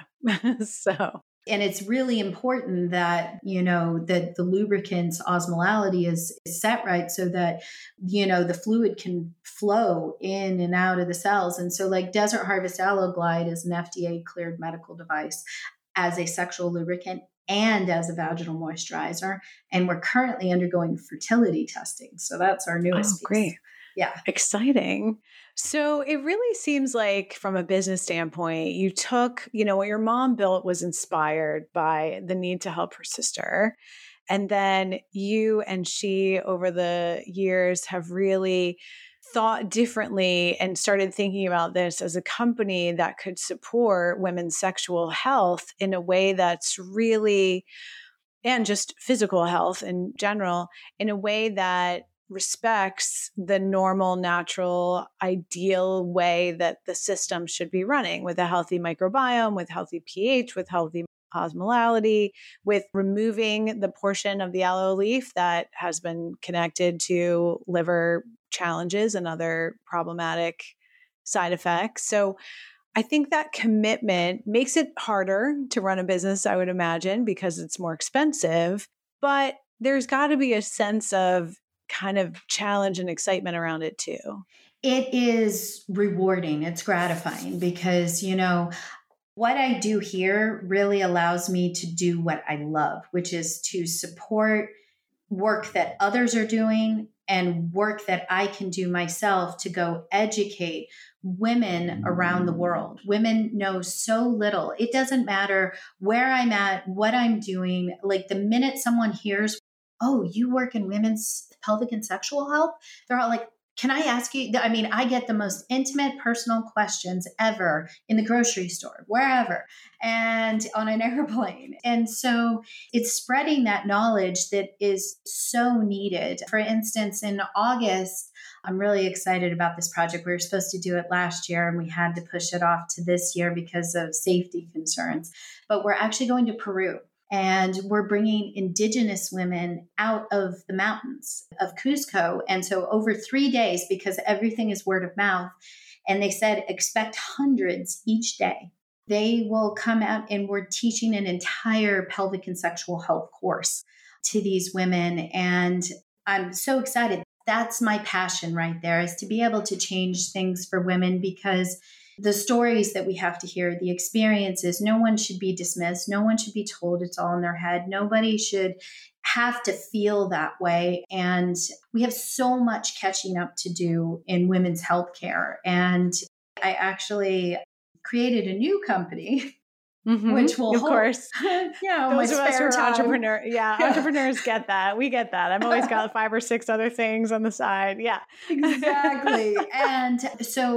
So. And it's really important that, you know, that the lubricant's osmolality is, is set right so that, you know, the fluid can flow in and out of the cells. And so like Desert Harvest Aloe Glide is an F D A cleared medical device as a sexual lubricant and as a vaginal moisturizer. And we're currently undergoing fertility testing. So that's our newest oh, piece. Great. Yeah. Exciting. So it really seems like from a business standpoint, you took, you know, what your mom built was inspired by the need to help her sister. And then you and she over the years have really thought differently and started thinking about this as a company that could support women's sexual health in a way that's really, and just physical health in general, in a way that respects the normal, natural, ideal way that the system should be running with a healthy microbiome, with healthy pH, with healthy osmolality, with removing the portion of the aloe leaf that has been connected to liver challenges and other problematic side effects. So I think that commitment makes it harder to run a business, I would imagine, because it's more expensive, but there's got to be a sense of kind of challenge and excitement around it too. It is rewarding. It's gratifying because, you know, what I do here really allows me to do what I love, which is to support work that others are doing and work that I can do myself to go educate women around the world. Women know so little. It doesn't matter where I'm at, what I'm doing. Like the minute someone hears, oh, you work in women's pelvic and sexual health, they're all like, can I ask you? I mean, I get the most intimate personal questions ever in the grocery store, wherever, and on an airplane. And so it's spreading that knowledge that is so needed. For instance, in August, I'm really excited about this project. We were supposed to do it last year and we had to push it off to this year because of safety concerns. But we're actually going to Peru. And we're bringing indigenous women out of the mountains of Cusco. And so over three days, because everything is word of mouth, and they said, expect hundreds each day. They will come out and we're teaching an entire pelvic and sexual health course to these women. And I'm so excited. That's my passion right there, is to be able to change things for women, because the stories that we have to hear, the experiences, no one should be dismissed. No one should be told it's all in their head. Nobody should have to feel that way. And we have so much catching up to do in women's healthcare. And I actually created a new company. Mm-hmm. Which will, of hold, course, yeah, those of us who are entrepreneur, yeah, yeah, entrepreneurs get that. We get that. I've always got five or six other things on the side. Yeah, exactly. And so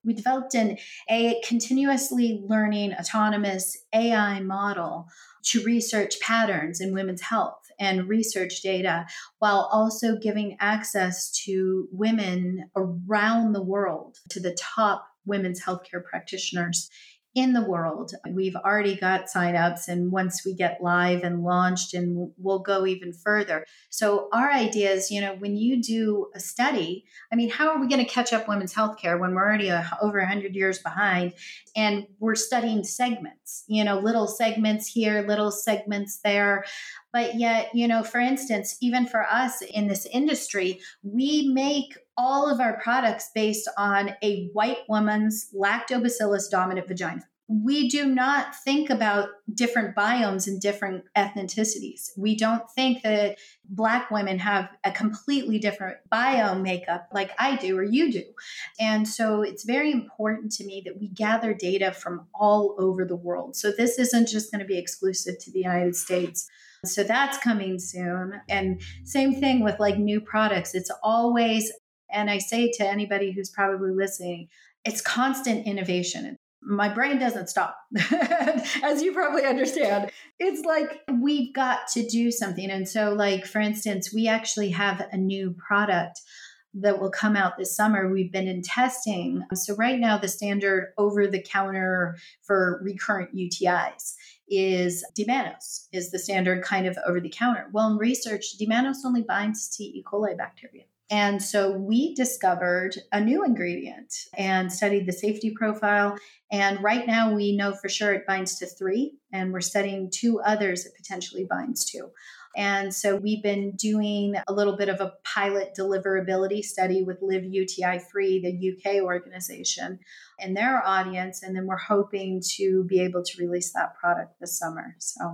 We developed an a continuously learning autonomous A I model to research patterns in women's health and research data, while also giving access to women around the world, to the top women's healthcare practitioners in the world. We've already got signups, and once we get live and launched, and we'll go even further. So our idea is, you know, when you do a study, I mean, how are we going to catch up women's healthcare when we're already a, over one hundred years behind, and we're studying segments, you know, little segments here, little segments there. But yet, you know, for instance, even for us in this industry, we make all of our products based on a white woman's lactobacillus dominant vagina. We do not think about different biomes and different ethnicities. We don't think that Black women have a completely different biome makeup like I do or you do. And so it's very important to me that we gather data from all over the world. So this isn't just going to be exclusive to the United States. So that's coming soon. And same thing with like new products. It's always, and I say to anybody who's probably listening, it's constant innovation. My brain doesn't stop, as you probably understand. It's like we've got to do something. And so, like, for instance, we actually have a new product that will come out this summer. We've been in testing. So right now, the standard over the counter for recurrent U T Is is D-mannose, is the standard kind of over the counter. Well, in research, D-mannose only binds to E. coli bacteria. And so we discovered a new ingredient and studied the safety profile. And right now we know for sure it binds to three, and we're studying two others it potentially binds to. And so we've been doing a little bit of a pilot deliverability study with Live U T I Free, the U K organization, and their audience. And then we're hoping to be able to release that product this summer. So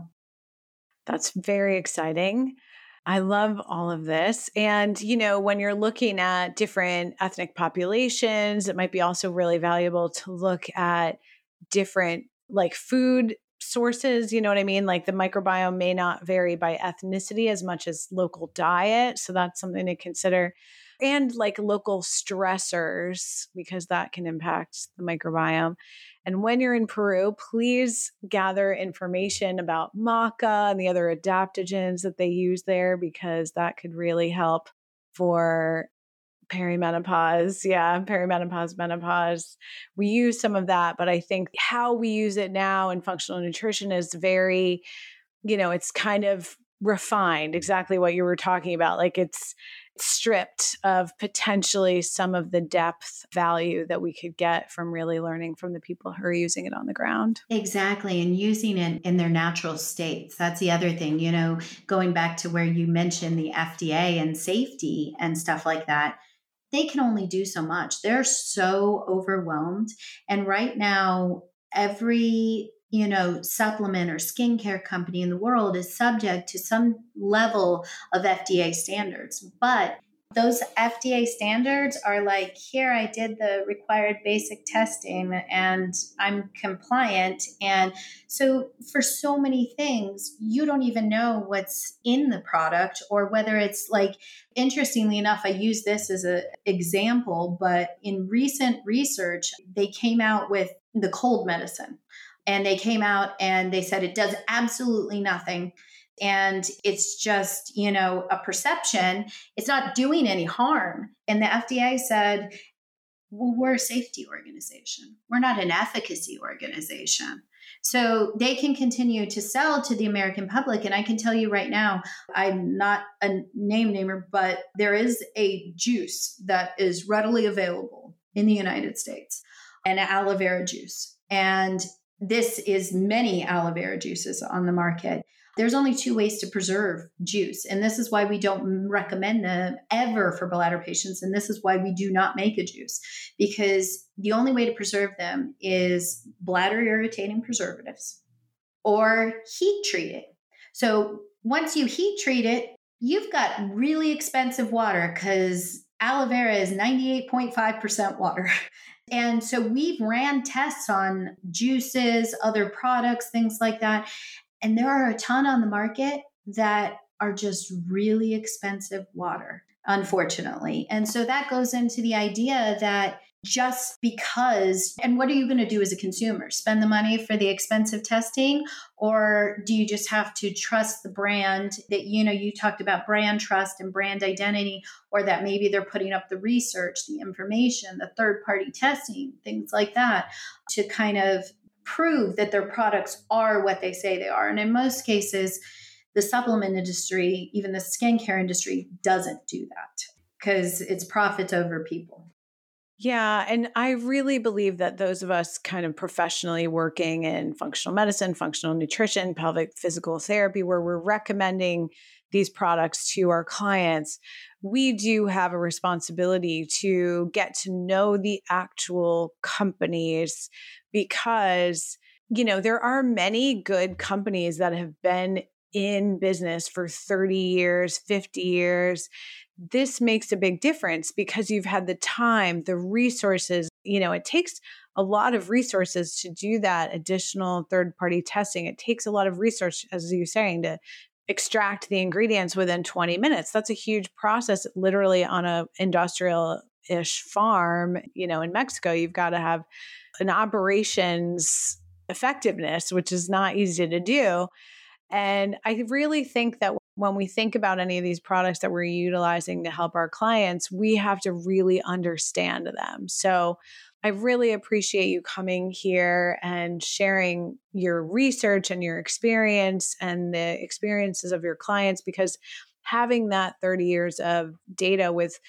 that's very exciting. I love all of this. And, you know, when you're looking at different ethnic populations, it might be also really valuable to look at different like food sources. You know what I mean? Like the microbiome may not vary by ethnicity as much as local diet. So that's something to consider. And like local stressors, because that can impact the microbiome. And when you're in Peru, please gather information about maca and the other adaptogens that they use there, because that could really help for perimenopause. Yeah, perimenopause, menopause. We use some of that, but I think how we use it now in functional nutrition is very, you know, it's kind of refined, exactly what you were talking about. Like it's stripped of potentially some of the depth value that we could get from really learning from the people who are using it on the ground. Exactly. And using it in their natural states. That's the other thing, you know, going back to where you mentioned the F D A and safety and stuff like that. They can only do so much. They're so overwhelmed. And right now, every you know, supplement or skincare company in the world is subject to some level of F D A standards. But those F D A standards are like, here, I did the required basic testing and I'm compliant. And so for so many things, you don't even know what's in the product or whether it's like, interestingly enough, I use this as an example, but in recent research, they came out with the cold medicine. And they came out and they said it does absolutely nothing. And it's just, you know, a perception. It's not doing any harm. And the F D A said, well, we're a safety organization. We're not an efficacy organization. So they can continue to sell to the American public. And I can tell you right now, I'm not a name namer, but there is a juice that is readily available in the United States, an aloe vera juice. And this is many aloe vera juices on the market. There's only two ways to preserve juice. And this is why we don't recommend them ever for bladder patients. And this is why we do not make a juice, because the only way to preserve them is bladder irritating preservatives or heat treat it. So once you heat treat it, you've got really expensive water because aloe vera is ninety-eight point five percent water. And so we've ran tests on juices, other products, things like that. And there are a ton on the market that are just really expensive water, unfortunately. And so that goes into the idea that just because. And what are you going to do as a consumer? Spend the money for the expensive testing? Or do you just have to trust the brand that, you know, you talked about brand trust and brand identity, or that maybe they're putting up the research, the information, the third party testing, things like that, to kind of prove that their products are what they say they are. And in most cases, the supplement industry, even the skincare industry, doesn't do that because it's profits over people. Yeah. And I really believe that those of us kind of professionally working in functional medicine, functional nutrition, pelvic physical therapy, where we're recommending these products to our clients, we do have a responsibility to get to know the actual companies, because, you know, there are many good companies that have been in business for thirty years, fifty years. This makes a big difference because you've had the time, the resources. You know, it takes a lot of resources to do that additional third-party testing. It takes a lot of research, as you're saying, to extract the ingredients within twenty minutes. That's a huge process, literally on a industrial-ish farm. You know, in Mexico, you've got to have an operations effectiveness, which is not easy to do. And I really think that when we think about any of these products that we're utilizing to help our clients, we have to really understand them. So I really appreciate you coming here and sharing your research and your experience and the experiences of your clients, because having that thirty years of data with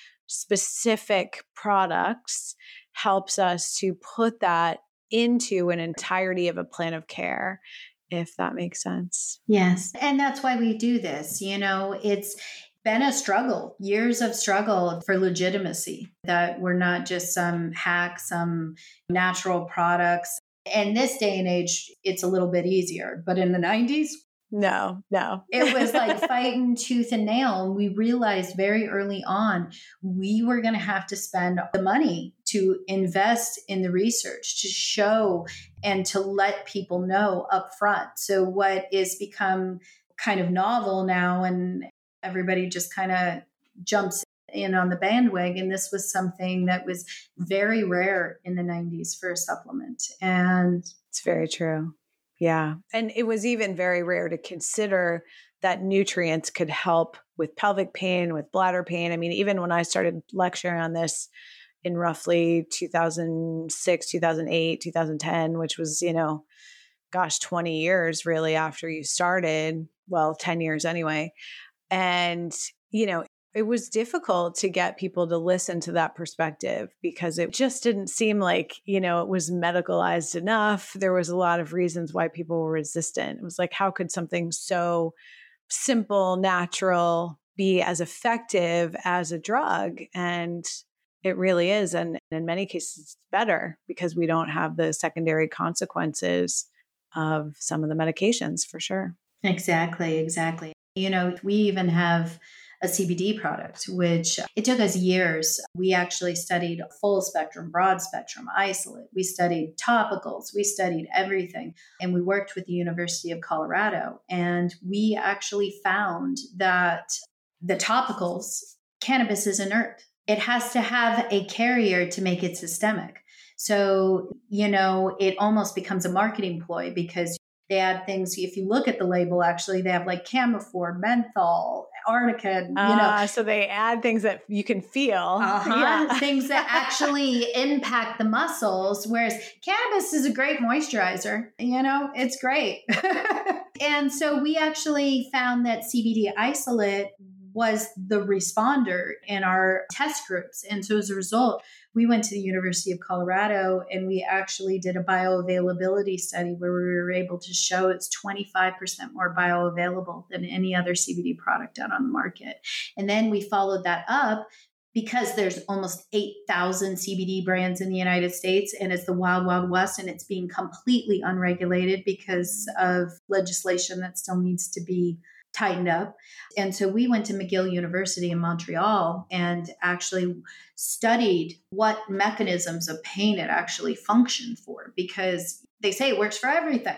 specific products helps us to put that into an entirety of a plan of care, if that makes sense. Yes. And that's why we do this. You know, it's been a struggle, years of struggle for legitimacy, that we're not just some hack, some natural products. And this day and age, it's a little bit easier. But in the nineties, no, no. It was like fighting tooth and nail. And we realized very early on, we were going to have to spend the money to invest in the research, to show and to let people know up front. So what is become kind of novel now, and everybody just kind of jumps in on the bandwagon. This was something that was very rare in the nineties for a supplement. And it's very true. Yeah. And it was even very rare to consider that nutrients could help with pelvic pain, with bladder pain. I mean, even when I started lecturing on this in roughly two thousand six, two thousand eight, two thousand ten, which was, you know, gosh, twenty years really after you started, well, ten years anyway. And, you know, it was difficult to get people to listen to that perspective because it just didn't seem like, you know, it was medicalized enough. There was a lot of reasons why people were resistant. It was like, how could something so simple, natural be as effective as a drug? And it really is. And in many cases, it's better because we don't have the secondary consequences of some of the medications, for sure. Exactly, exactly. You know, we even have a C B D product, which it took us years. We actually studied full spectrum, broad spectrum, isolate. We studied topicals. We studied everything. And we worked with the University of Colorado. And we actually found that the topicals, cannabis is inert. It has to have a carrier to make it systemic. So, you know, it almost becomes a marketing ploy because they add things. If you look at the label, actually, they have like camphor, menthol, arnica, you uh, know. So they add things that you can feel. Uh-huh. Yeah. Things that actually impact the muscles, whereas cannabis is a great moisturizer. You know, it's great. And so we actually found that C B D isolate was the responder in our test groups. And so as a result, we went to the University of Colorado and we actually did a bioavailability study where we were able to show it's twenty-five percent more bioavailable than any other C B D product out on the market. And then we followed that up because there's almost eight thousand C B D brands in the United States and it's the wild, wild west, and it's being completely unregulated because of legislation that still needs to be tightened up. And so we went to McGill University in Montreal and actually studied what mechanisms of pain it actually functioned for, because they say it works for everything.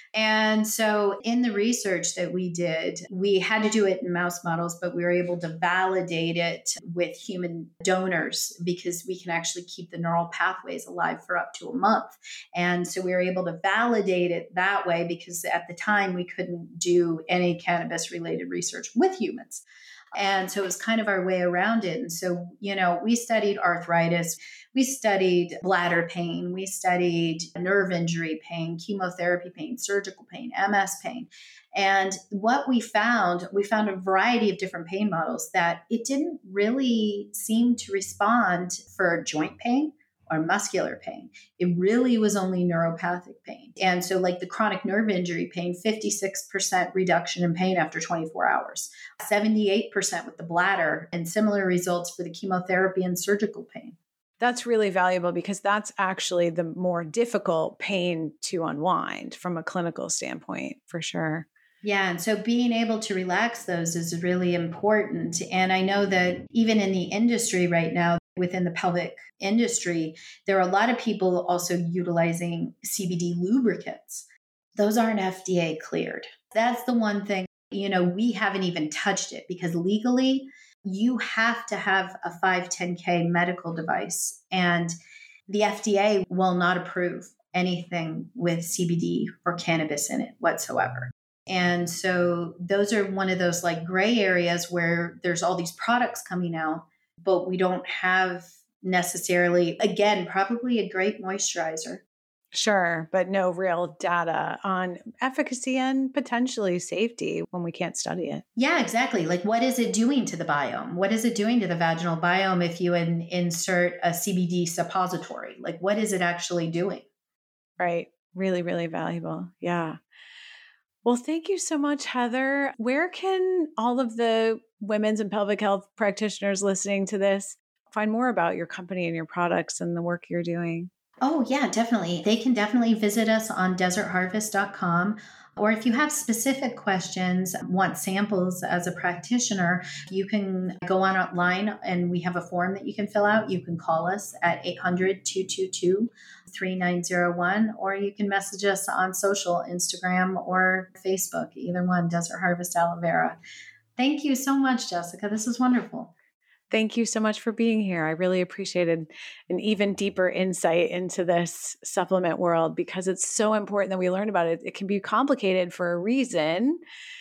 And so in the research that we did, we had to do it in mouse models, but we were able to validate it with human donors because we can actually keep the neural pathways alive for up to a month. And so we were able to validate it that way because at the time we couldn't do any cannabis related research with humans. And so it was kind of our way around it. And so, you know, we studied arthritis, we studied bladder pain, we studied nerve injury pain, chemotherapy pain, surgical pain, M S pain. And what we found, we found a variety of different pain models that it didn't really seem to respond for joint pain or muscular pain. It really was only neuropathic pain. And so like the chronic nerve injury pain, fifty-six percent reduction in pain after twenty-four hours, seventy-eight percent with the bladder, and similar results for the chemotherapy and surgical pain. That's really valuable because that's actually the more difficult pain to unwind from a clinical standpoint, for sure. Yeah. And so being able to relax those is really important. And I know that even in the industry right now, within the pelvic industry, there are a lot of people also utilizing C B D lubricants. Those aren't F D A cleared. That's the one thing, you know, we haven't even touched it because legally you have to have a five ten K medical device and the F D A will not approve anything with C B D or cannabis in it whatsoever. And so those are one of those like gray areas where there's all these products coming out, but we don't have necessarily, again, probably a great moisturizer. Sure, but no real data on efficacy and potentially safety when we can't study it. Yeah, exactly. Like what is it doing to the biome? What is it doing to the vaginal biome if you in, insert a C B D suppository? Like what is it actually doing? Right. Really, really valuable. Yeah. Well, thank you so much, Heather. Where can all of the women's and pelvic health practitioners listening to this find more about your company and your products and the work you're doing? Oh, yeah, definitely. They can definitely visit us on desert harvest dot com. Or if you have specific questions, want samples as a practitioner, you can go on online and we have a form that you can fill out. You can call us at eight hundred, two two two, three nine zero one, or you can message us on social, Instagram or Facebook, either one, Desert Harvest Aloe Vera. Thank you so much, Jessica. This is wonderful. Thank you so much for being here. I really appreciated an even deeper insight into this supplement world because it's so important that we learn about it. It can be complicated for a reason.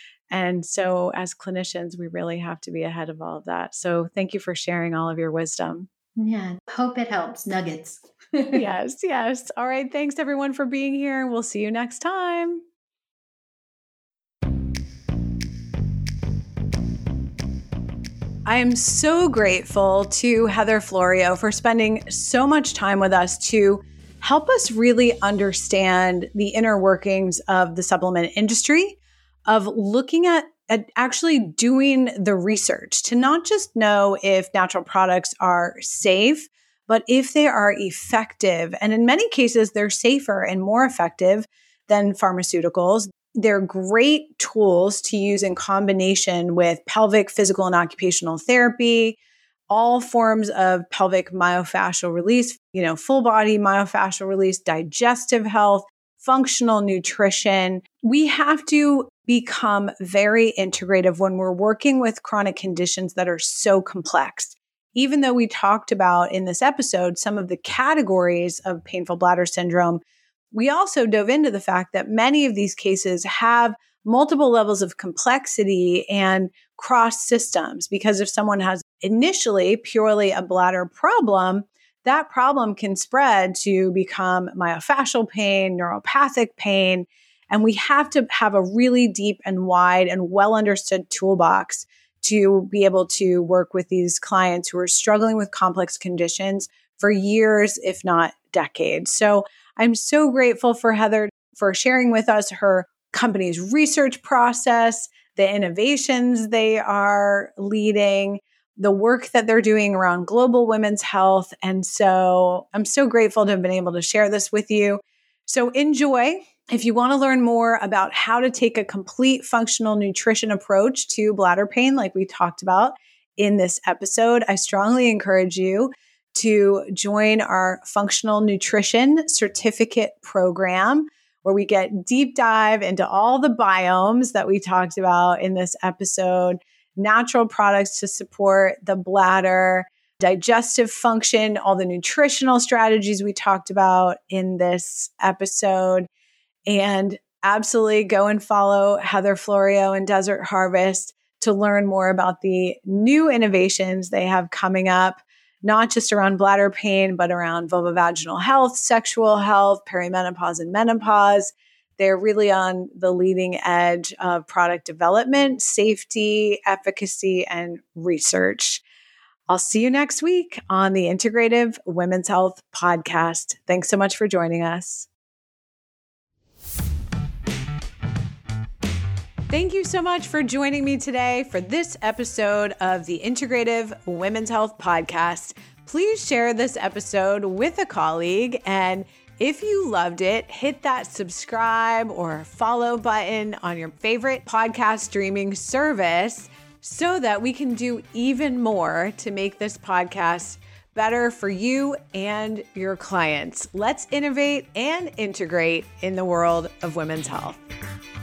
And so as clinicians, we really have to be ahead of all of that. So thank you for sharing all of your wisdom. Yeah, hope it helps. Nuggets. Yes, yes. All right. Thanks everyone for being here. We'll see you next time. I am so grateful to Heather Florio for spending so much time with us to help us really understand the inner workings of the supplement industry, of looking at, at actually doing the research to not just know if natural products are safe, but if they are effective. And in many cases, they're safer and more effective than pharmaceuticals. They're great tools to use in combination with pelvic physical and occupational therapy, all forms of pelvic myofascial release, you know, full body myofascial release, digestive health, functional nutrition. We have to become very integrative when we're working with chronic conditions that are so complex. Even though we talked about in this episode some of the categories of painful bladder syndrome, we also dove into the fact that many of these cases have multiple levels of complexity and cross systems, because if someone has initially purely a bladder problem, that problem can spread to become myofascial pain, neuropathic pain, and we have to have a really deep and wide and well understood toolbox to be able to work with these clients who are struggling with complex conditions for years, if not decades. So I'm so grateful for Heather for sharing with us her company's research process, the innovations they are leading, the work that they're doing around global women's health. And so I'm so grateful to have been able to share this with you. So enjoy. If you want to learn more about how to take a complete functional nutrition approach to bladder pain, like we talked about in this episode, I strongly encourage you to join our functional nutrition certificate program, where we get deep dive into all the biomes that we talked about in this episode, natural products to support the bladder, digestive function, all the nutritional strategies we talked about in this episode. And absolutely go and follow Heather Florio and Desert Harvest to learn more about the new innovations they have coming up, not just around bladder pain, but around vulvovaginal health, sexual health, perimenopause and menopause. They're really on the leading edge of product development, safety, efficacy, and research. I'll see you next week on the Integrative Women's Health Podcast. Thanks so much for joining us. Thank you so much for joining me today for this episode of the Integrative Women's Health Podcast. Please share this episode with a colleague, and if you loved it, hit that subscribe or follow button on your favorite podcast streaming service so that we can do even more to make this podcast better for you and your clients. Let's innovate and integrate in the world of women's health.